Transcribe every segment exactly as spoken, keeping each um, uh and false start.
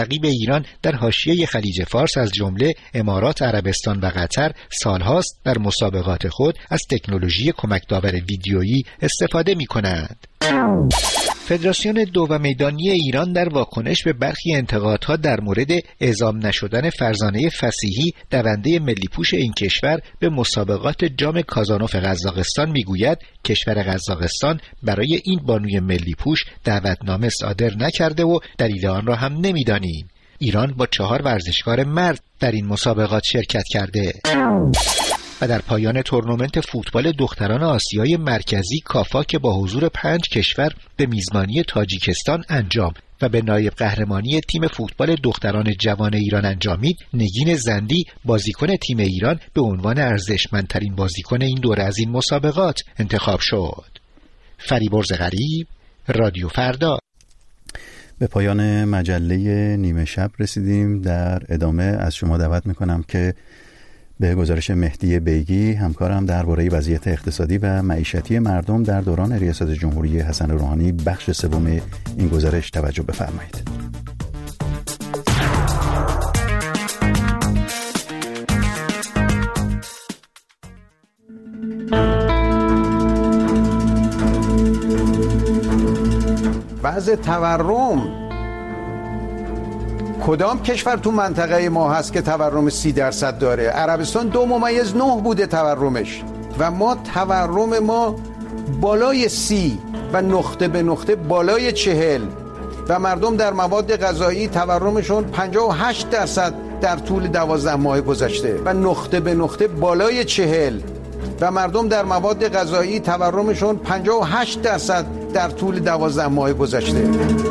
رقیب ایران در حاشیه خلیج فارس از جمله امارات عربستان و قطر سالهاست در مسابقات خود از تکنولوژی کمک‌داور ویدیویی استفاده می‌کنند. فدراسیون دو و میدانی ایران در واکنش به برخی انتقادها در مورد اعزام نشدن فرزانه فصیحی دونده ملی پوش این کشور به مسابقات جام کازانوف قزاقستان میگوید کشور قزاقستان برای این بانوی ملی پوش دعوتنامه صادر نکرده و دلیل آن را هم نمیدانیم. ایران با چهار ورزشکار مرد در این مسابقات شرکت کرده. و در پایان تورنمنت فوتبال دختران آسیای مرکزی کافا که با حضور پنج کشور به میزبانی تاجیکستان انجام و به نایب قهرمانی تیم فوتبال دختران جوان ایران انجامید، نگین زندی بازیکن تیم ایران به عنوان ارزشمندترین بازیکن این دوره از این مسابقات انتخاب شد. فریبرز غریب، رادیو فردا. به پایان مجله نیمه شب رسیدیم. در ادامه از شما دعوت میکنم که به گزارش مهدی بیگی همکارم درباره وضعیت اقتصادی و معیشتی مردم در دوران ریاست جمهوری حسن روحانی بخش سوم این گزارش توجه بفرمایید. وضع تورم، کدام کشور تو منطقه ما هست که تورم سی درصد داره؟ عربستان دو ممیز نه بوده تورمش و ما تورم ما بالای سی و نقطه به نقطه بالای چهل و مردم در مواد غذایی تورمشون پنجاه و هشت درصد در طول دوازده ماه گذشته و نقطه به نقطه بالای چهل و مردم در مواد غذایی تورمشون پنجاه و هشت درصد در طول دوازده ماه گذشته.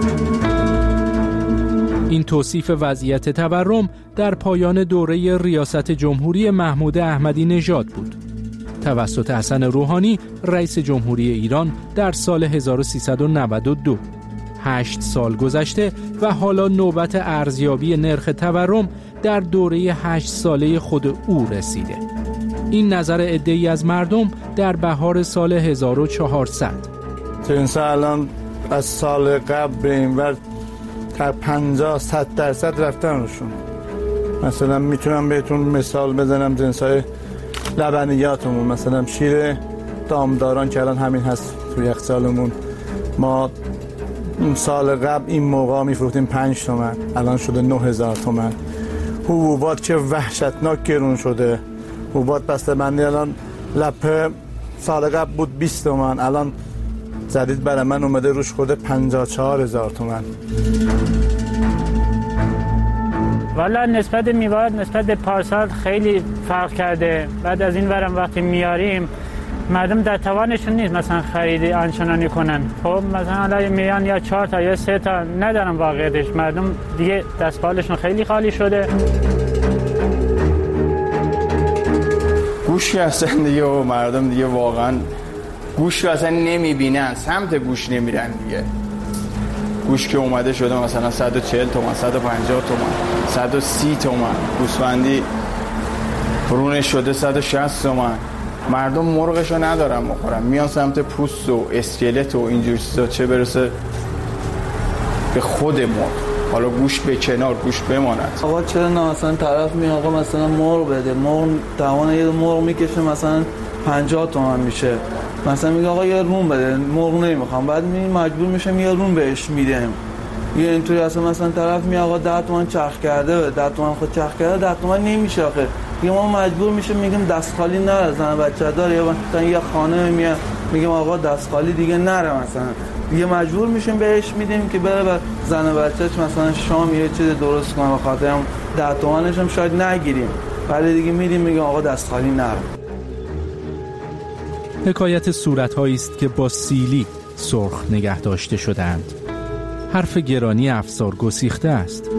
این توصیف وضعیت تورم در پایان دوره ریاست جمهوری محمود احمدی نژاد بود. توسط حسن روحانی رئیس جمهوری ایران در سال هزار و سیصد و نود و دو. هشت سال گذشته و حالا نوبت ارزیابی نرخ تورم در دوره هشت ساله خود او رسیده. این نظر عده‌ای از مردم در بهار سال هزار و چهارصد. این سال الان از سال قبل به این ور تا پنجاه صد درصد رفتن روشون. مثلا میتونم بهتون مثال بزنم جنسای لبنیاتمون، مثلا شیر دامداران که الان همین هست توی یخچالمون، ما سال قبل این موقع میفروختیم پنج تومن، الان شده نه هزار تومن. حبوبات که وحشتناک گرون شده، حبوبات بسته‌بندی الان لپه سال قبل بود بیست تومن، الان جدید برای من اومده روش خورده پنجاه و چهار هزار تومن. والا نسبت میوه نسبت به پارسال خیلی فرق کرده. بعد از این ورم وقتی میاریم مردم در توانشون نیست مثلا خرید آنچنانی کنن. خب مثلا حالا میان یا چهار تا یا سه تا ندارن، واقعیتش مردم دیگه دستپالشون خیلی خالی شده. گوش هستن دیگه و مردم دیگه واقعا گوش رو اصلا نمیبینن، سمت گوش نمیرن دیگه. گوش که اومده شده مثلا صد و چهل تومن، صد و پنجاه تومن، صد و سی تومن، گوسفندی برونش شده صد و شصت تومن. مردم مرغشو ندارن بخورن، میان سمت پوست و اسکلت و اینجور چیزا، چه برسه به خود مرغ. حالا گوش به کنار، گوش بماند. آقا چرا نه مثلا طرف می آقا مثلا مرغ بده، مرغ توان یه مرغ میکشه مثلا پنجاه تومن میشه، مثلا میگه آقا یه رون بده، مرغ نمیخوام، بعد می مجبور میشم یه رون بهش میدم. یه اینطوری اصلا مثلا طرف می آقا ده تومن چرخ کرده، ده تومن خود چرخ کرده، ده تومن نمیشه آخه. دیگه ما مجبور میشیم میگیم دست خالی نره، زن بچه داره یا مثلا یه خانه میاد میگیم آقا دست خالی دیگه نره، مثلا دیگه مجبور میشیم بهش میدیم که بره بر زن بچه‌ش مثلا شام یه چیز درست کنه، بخاطر هم ده تومنش هم شاید نگیریم، ولی دیگه میدیم میگیم آقا دست خالی نره. حکایت صورت‌هایی است که با سیلی سرخ نگه داشته شدند. حرف گرانی افسار گسیخته است.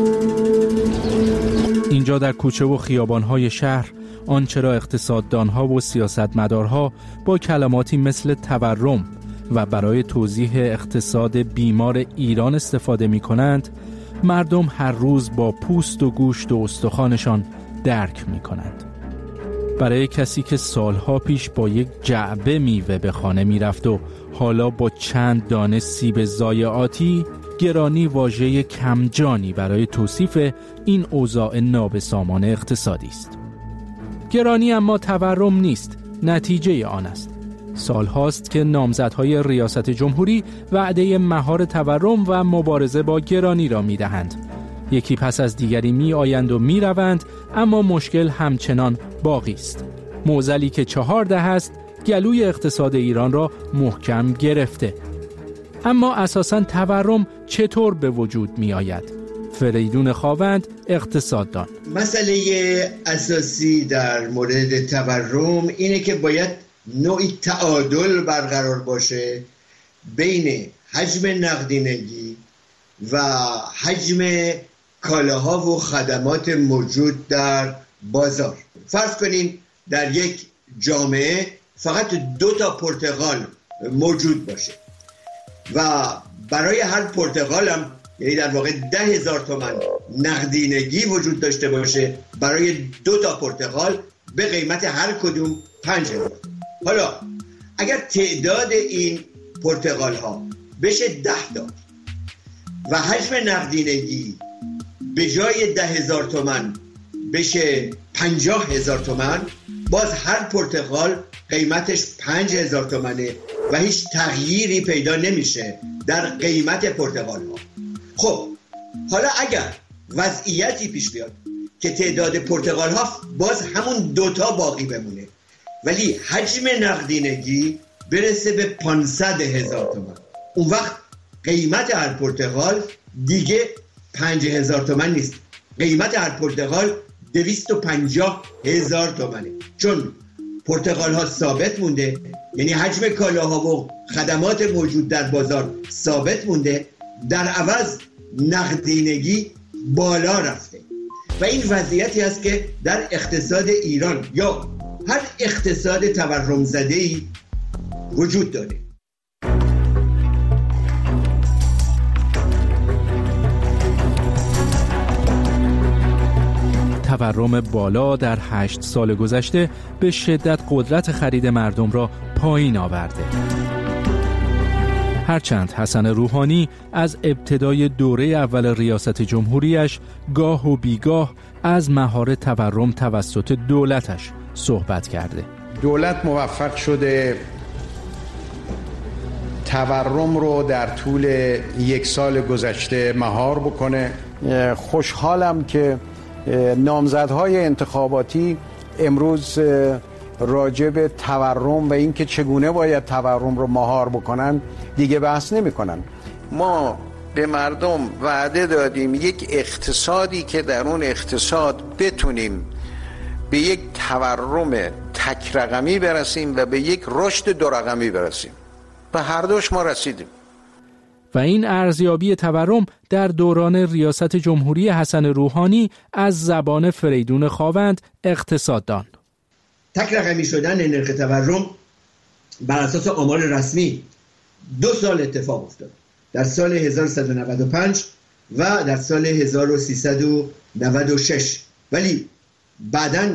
اینجا در کوچه و خیابان‌های شهر آنچه را اقتصاددان‌ها و سیاستمدارها با کلماتی مثل تورم و برای توضیح اقتصاد بیمار ایران استفاده می‌کنند، مردم هر روز با پوست و گوشت و استخوانشان درک می‌کنند. برای کسی که سالها پیش با یک جعبه میوه به خانه میرفت و حالا با چند دانه سیب ضایعاتی گرانی واژه کمجانی برای توصیف این اوضاع نابسامان اقتصادی است. گرانی اما تورم نیست، نتیجه آن است. سال هاست که نامزدهای ریاست جمهوری وعده مهار تورم و مبارزه با گرانی را می دهند. یکی پس از دیگری می آیند و می روند، اما مشکل همچنان باقی است. معضلی که چهار دهه است گلوی اقتصاد ایران را محکم گرفته. اما اساساً تورم چطور به وجود می آید؟ فریدون خاوند، اقتصاددان: مسئله اساسی در مورد تورم اینه که باید نوعی تعادل برقرار باشه بین حجم نقدینگی و حجم کالاها و خدمات موجود در بازار. فرض کنیم در یک جامعه فقط دو تا پرتقال موجود باشه و برای هر پرتقال هم، یعنی در واقع ده هزار تومن نقدینگی وجود داشته باشه برای دو تا پرتقال به قیمت هر کدوم پنج هزار. حالا اگر تعداد این پرتقال ها بشه ده تا و حجم نقدینگی به جای ده هزار تومن بشه پنجاه هزار تومن، باز هر پرتقال قیمتش پنج هزار تومنه و هیچ تغییری پیدا نمیشه در قیمت پرتقال ها. خب حالا اگر وضعیتی پیش بیاد که تعداد پرتقال ها باز همون دوتا باقی بمونه ولی حجم نقدینگی برسه به پانصد هزار تومن، اون وقت قیمت هر پرتقال دیگه پنج هزار تومن نیست، قیمت هر پرتقال دویست و پنجاه هزار تومنه، چون پرتقال ها ثابت مونده، یعنی حجم کالاها و خدمات موجود در بازار ثابت مونده، در عوض نقدینگی بالا رفته و این وضعیتی است که در اقتصاد ایران یا هر اقتصاد تورم زده‌ای وجود داره. تورم بالا در هشت سال گذشته به شدت قدرت خرید مردم را پایین آورده. هرچند حسن روحانی از ابتدای دوره اول ریاست جمهوریش گاه و بیگاه از مهار تورم توسط دولتش صحبت کرده. دولت موفق شده تورم رو در طول یک سال گذشته مهار بکنه. خوشحالم که نامزدهای انتخاباتی امروز راجع به تورم و اینکه چگونه باید تورم رو مهار بکنن دیگه بحث نمی کنن. ما به مردم وعده دادیم یک اقتصادی که در اون اقتصاد بتونیم به یک تورم تک رقمی برسیم و به یک رشد دو رقمی برسیم. به هر دوش ما رسیدیم. و این ارزیابی تورم در دوران ریاست جمهوری حسن روحانی از زبان فریدون خاوند، اقتصاددان: تک رقمی شدن نرخ تورم بر اساس آمار رسمی دو سال اتفاق افتاد، در سال هزار و سیصد و نود و پنج و در سال هزار و سیصد و نود و شش، ولی بعداً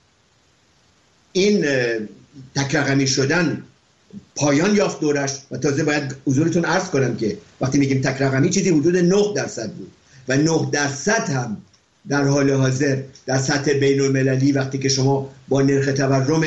این تک رقمی شدن پایان یافت دورش و تازه باید حضورتون عرض کنم که وقتی میگیم تک رقمی چیزی حدود نه درصد بود و نه درصد هم در حال حاضر در سطح بین المللی وقتی که شما با نرخ تورم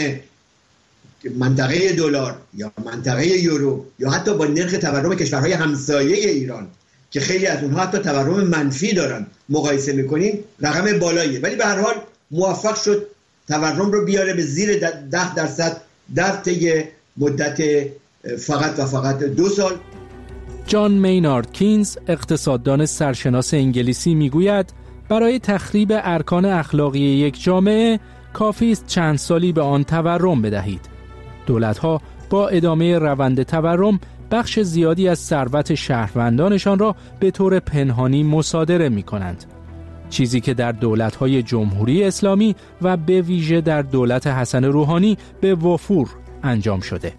منطقه دلار یا منطقه یورو یا حتی با نرخ تورم کشورهای همسایه ایران که خیلی از اونها حتی تورم منفی دارن مقایسه میکنین، رقم بالاییه، ولی به هر حال موفق شد تورم رو بیاره به زیر ده درصد در طی مدت فقط و فقط دو سال. جان مینارد کینز، اقتصاددان سرشناس انگلیسی، میگوید برای تخریب ارکان اخلاقی یک جامعه کافی است چند سالی به آن تورم بدهید. دولت‌ها با ادامه روند تورم بخش زیادی از ثروت شهروندانشان را به طور پنهانی مصادره می‌کنند، چیزی که در دولت‌های جمهوری اسلامی و به ویژه در دولت حسن روحانی به وفور انجام شده.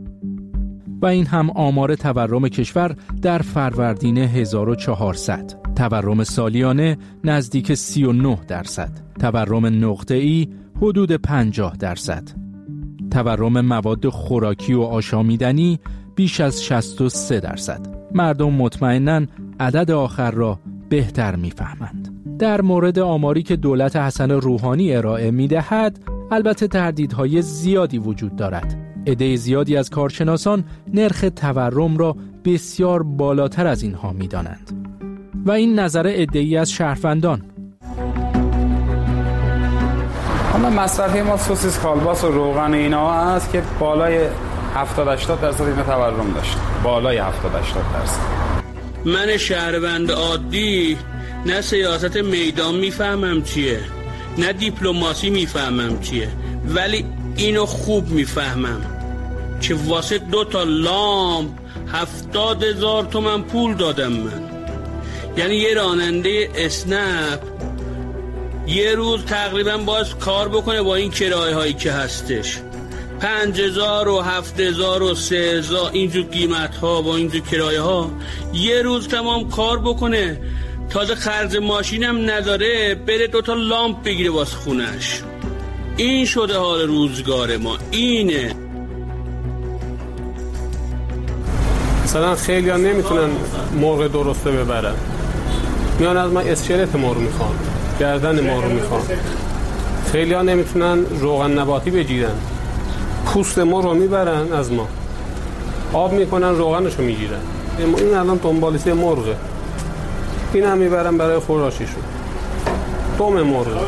و این هم آمار تورم کشور در فروردین هزار و چهارصد. تورم سالیانه نزدیک سی و نه درصد. تورم نقطه‌ای حدود پنجاه درصد. تورم مواد خوراکی و آشامیدنی بیش از شصت و سه درصد. مردم مطمئناً عدد آخر را بهتر می‌فهمند. در مورد آماری که دولت حسن روحانی ارائه می‌دهد، البته تردیدهای زیادی وجود دارد. عده زیادی از کارشناسان نرخ تورم را بسیار بالاتر از اینها می‌دانند. و این نظر عده‌ای از شهروندان. اما مصرف ما سوسیس، کالباس و روغن اینا هست که بالای هفتاد هشتاد درصد اینا تورم داشت. بالای هفتاد هشتاد درصد. من شهروند عادی نه سیاست میدان میفهمم چیه، نه دیپلماسی میفهمم چیه، ولی اینو خوب میفهمم که واسه دو تا لامپ هفتاد هزار تومن پول دادم من. یعنی یه راننده اسنپ یه روز تقریبا باید کار بکنه با این کرایه هایی که هستش، پنج هزار و هفت هزار و سه هزار اینجور قیمت ها با اینجور کرایه ها، یه روز تمام کار بکنه، تازه خرج ماشینم نداره، بره دوتا لامپ بگیره واسه خونش. این شده حال روزگار ما، اینه. مثلا خیلی ها نمیتونن مرغ درسته ببرن، میان از ما اسکلت مرغ میخوان، گردن مرغ میخوان. خیلی ها نمیتونن روغن نباتی بگیرن، پوست مرغ رو میبرن از ما، آب میکنن روغنشو میگیرن. این الان دنبالیسی مرغه، این هم میبرن برای خوراشیشون، دم مرغه.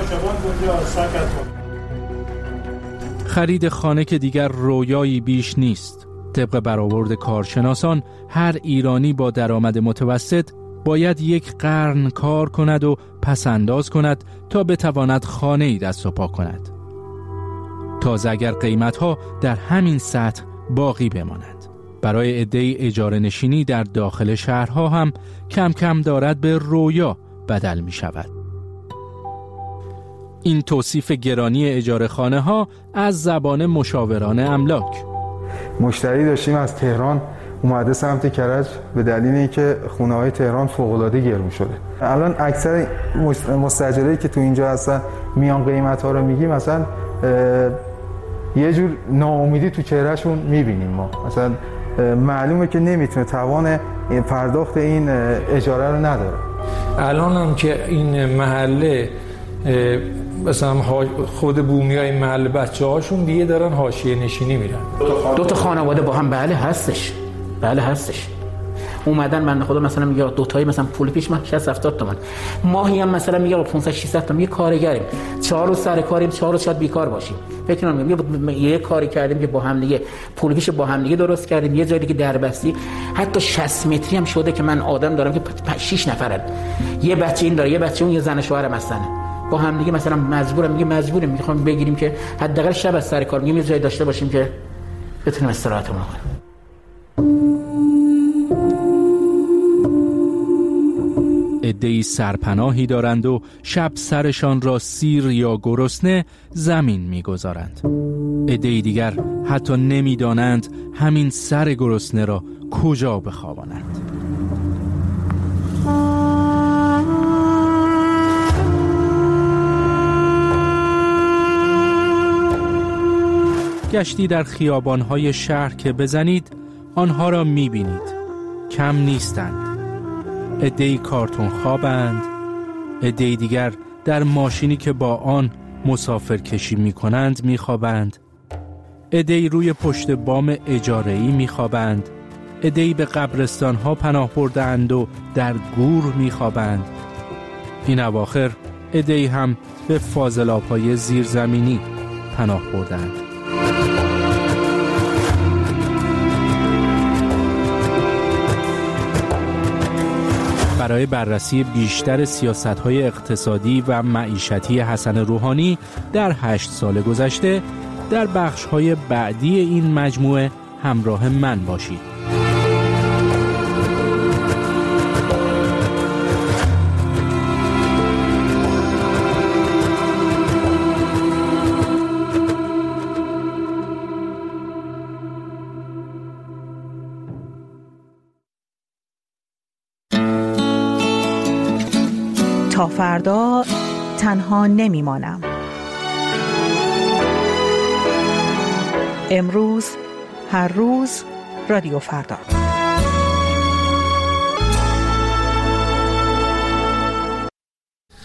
خرید خانه که دیگر رویایی بیش نیست. طبق برآورد کارشناسان، هر ایرانی با درآمد متوسط باید یک قرن کار کند و پس انداز کند تا بتواند خانه‌ای دست و پا کند. تازه اگر قیمت‌ها در همین سطح باقی بماند. برای عده‌ای اجاره نشینی در داخل شهرها هم کم کم دارد به رویا بدل می شود. این توصیف گرانی اجاره خانه ها از زبان مشاوران املاک. مشتری داشتیم از تهران اومده سمت کرج به دلیل اینکه خونه‌های تهران فوق‌العاده گرون شده. الان اکثر مستاجرایی که تو اینجا هستن میان قیمت‌ها رو میگیم، مثلا یه جور ناامیدی تو چهرهشون میبینیم ما. مثلا معلومه که نمیتونه توان پرداخت این اجاره رو نداره. الان هم که این محله مثلا خود بومیای محله بچه هاشون دیگه دارن حاشیه نشینی میرن. دو تا خانواده با هم بله هستش، بله هستش. اومدن بنده خدا مثلا میگه دو تایی مثلا پول پیش من شصت هفتاد تومن، ماهی هم مثلا میگه پانصد ششصد تومن، یه کارگریم، چهار روز سر کاریم، چهار روز شاید بیکار باشیم. فکر کنم یه کاری کردیم که با هم دیگه پول پیش با هم دیگه درست کردیم، یه جایی که دربستی حتی شصت متری هم شده که من آدم دارم که شش نفرن، یه بچه این داره، یه بچه اون، یه زن شوهرم هستن، با هم دیگه مثلا مجبورم میگه مجبوریم میخوام بگیریم که حداقل شب از سر کار میگیم یه جایی داشته باشیم که بتونیم استراحتمون کنیم. عده‌ای سرپناهی دارند و شب سرشان را سیر یا گرسنه زمین میگذارند. عده‌ای دیگر حتی نمیدانند همین سر گرسنه را کجا بخوابانند. گشتی در خیابان‌های شهر که بزنید آنها را می‌بینید، کم نیستند. عده‌ای کارتون خوابند، عده‌ای دیگر در ماشینی که با آن مسافر کشی می‌کنند می‌خوابند، عده‌ای روی پشت بام اجاره‌ای می‌خوابند، عده‌ای به قبرستان‌ها پناه بردند و در گور می‌خوابند. این اواخر عده‌ای هم به فاضلاب‌های زیرزمینی پناه بردند. برای بررسی بیشتر سیاست‌های اقتصادی و معیشتی حسن روحانی در هشت سال گذشته، در بخش‌های بعدی این مجموعه همراه من باشید. تا فردا تنها نمیمانم. امروز، هر روز، رادیو فردا.